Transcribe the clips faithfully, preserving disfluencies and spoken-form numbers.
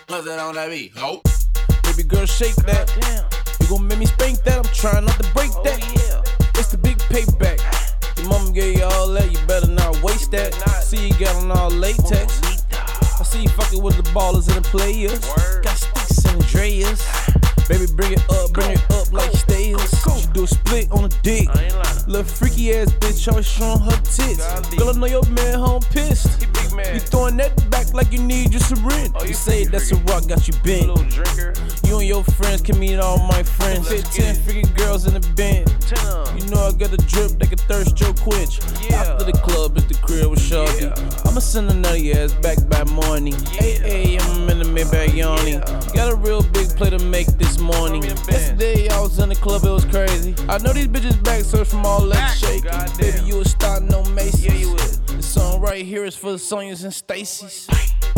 What's that on that beat? Ho. Baby girl, shake that. You gon' make me spank that. I'm trying not to break that. It's the big payback. Your mama gave you all that. You better not waste that. See you got on all latex. I see you fucking with the ballers and the players. Got sticks and Andreas. Baby, bring it up, bring it up like stairs. She do a split on the dick. Little freaky ass bitch, always showing her tits. Girl, I know your man home pissed. You throwing that back like you need your syringe. You say that's a rock, got you bent. You and your friends can meet all my friends. Ten freaky girls in the band. You know I got a drip that can thirst your quench. After the club, it's the crib with Shawty. I'ma send another ass back by morning. eight A M in the Maybach yawning. Got a real big play to make this morning. Yesterday I was in the club, it was crazy. I know these bitches back search from all that shaking. Baby, you a star, no Macy's. Yeah, you is. This song right here is for the Sonyas and Stacy's.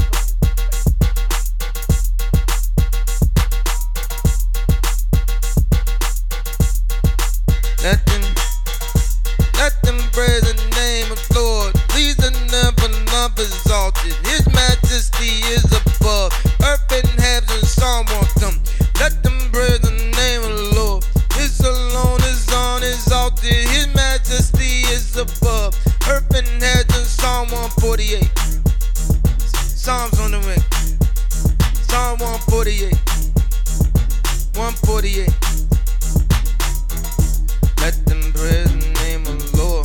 Nothing, nothing praise the name of Lord. Please the number, number exalted. His majesty is above. Earth and heaven and Psalm won't come. Let them praise the name of the Lord. His alone is on exalted. His majesty is above. Earth and heaven, Psalm one forty-eight. Psalms on the ring. Psalm one forty-eight. one forty-eight. Let them praise the name of the Lord.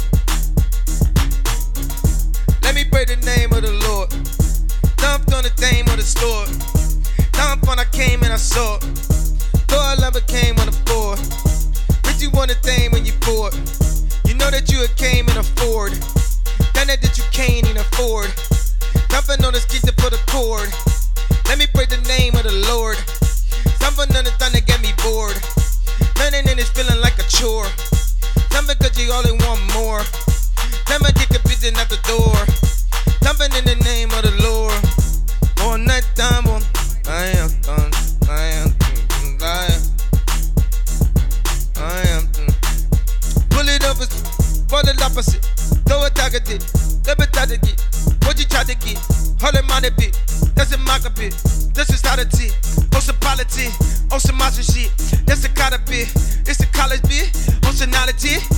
Let me pray the name of the Lord. Dumped on the name of the store. Dumped when I came and I saw it. Thought I never came on the board. But you want a thing when you bored. You know that you a came and afford. Then that that you can't even afford. Dumping on the street to put a cord. Let me pray the name of the Lord. Something on the thunder get me bored. Turning in is feeling like a chore. Something cause you only want more. Tell me get the vision at the door. Jumping in the name of the Lord. All night time, oh, I am done. I am done. I am. I am done. Pull it over, pull it opposite. Throw a target it. Never try to get. What you try to get? Hold it mind a bit. That's a mock a bit. That's a start of tea. On some politics. On some monster shit. That's a kind of bit. It's a college bit. On some knowledge.